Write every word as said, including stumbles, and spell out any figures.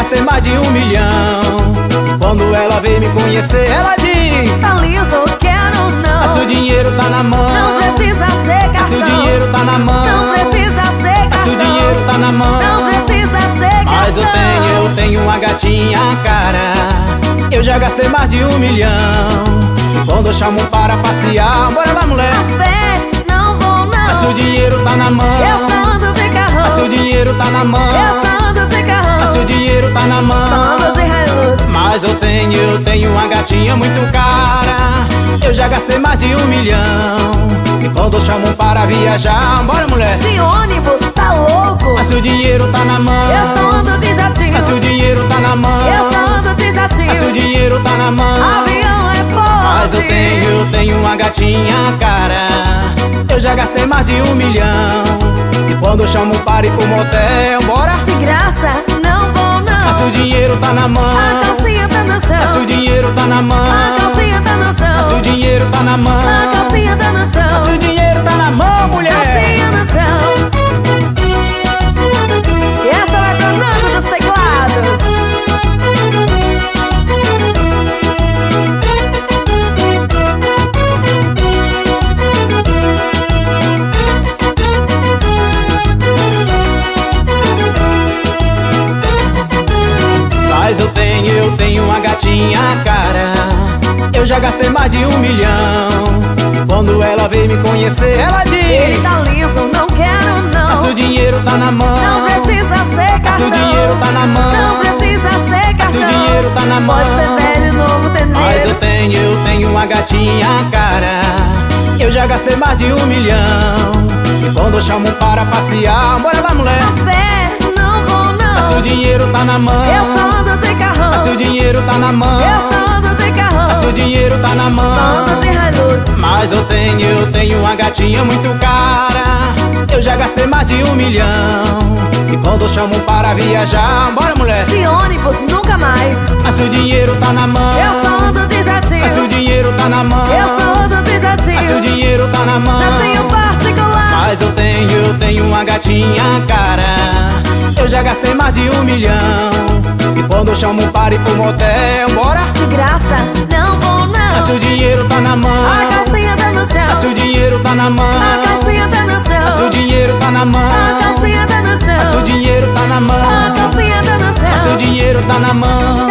gastei mais de um milhão. Quando ela veio me conhecer, ela diz: tá liso, quero não. Mas se o dinheiro tá na mão, não precisa ser cartão. Mas se o dinheiro tá na mão, não precisa ser cartão. Mas se o dinheiro tá na mão, não precisa ser cartão. Mas eu tenho, eu tenho uma gatinha, cara. Eu já gastei mais de um milhão. Quando eu chamo para passear, bora lá, mulher. A pé, não vou não. Mas se o dinheiro tá na mão, eu só ando de carrão. Mas se o dinheiro tá na mão, eu só ando de carrão. Mas se o dinheiro tá na mão, só ando de Hilux. Mas eu tenho, eu tenho uma gatinha muito cara. Eu já gastei mais de um milhão. E quando eu chamo para viajar, bora, mulher. De ônibus, tá louco. Mas se o dinheiro tá na mão, eu só ando de jatinho. Mas se o dinheiro tá na mão, eu só ando de jatinho. Mas se o dinheiro tá na mão, avião é forte. Mas eu tenho, eu tenho uma gatinha, cara. Eu já gastei mais de um milhão. E quando eu chamo para ir pro motel, bora. De graça, não vou não. Mas se o dinheiro tá na mão, a calcinha tá no chão. Mas se o dinheiro tá na mão, a calcinha tá no chão. Mas se o dinheiro tá na mão, a calcinha tá no chão. Mas se o dinheiro tá na mão, mulher. Calcinha no chão. E essa vai pro Nando dos teclados. Mas eu tenho, eu tenho uma gatinha, cara. Eu já gastei mais de um milhão. Quando ela veio me conhecer, ela diz: ele tá liso, não quero não. Mas se o dinheiro tá na mão, não precisa ser cartão. Mas se o dinheiro tá na mão, não precisa ser cartão. Mas se o dinheiro tá na mão, pode ser velho, novo, tem dinheiro. Mas eu tenho, eu tenho uma gatinha, cara. Eu já gastei mais de um milhão. E quando eu chamo para passear, bora lá, mulher. A pé, não vou não. Mas se o dinheiro tá na mão, eu só ando de carrão. Mas se o dinheiro tá na mão, eu só ando de carrão. Mas se o dinheiro tá na mão, só ando de Hilux. Mas eu tenho, eu tenho uma gatinha muito cara. Eu já gastei mais de um milhão. E quando eu chamo para viajar, bora, mulher. De ônibus, nunca mais. Mas se o dinheiro tá na mão, eu só ando de jatinho. Mas se o dinheiro tá na mão, eu só ando de jatinho. Mas se o dinheiro tá na mão, jatinho particular. Mas eu tenho, eu tenho uma gatinha, cara. Eu já gastei mais de um milhão. E quando eu chamo para ir pro motel, bora. De graça, não vou não. Mas se o dinheiro tá na mão, a calcinha tá no chão. Mas se o dinheiro tá na mão, a calcinha tá no chão. Mas se o dinheiro tá na mão, a calcinha tá no chão. Mas se o dinheiro tá na mão, a calcinha tá no chão. Mas se o dinheiro tá na mão.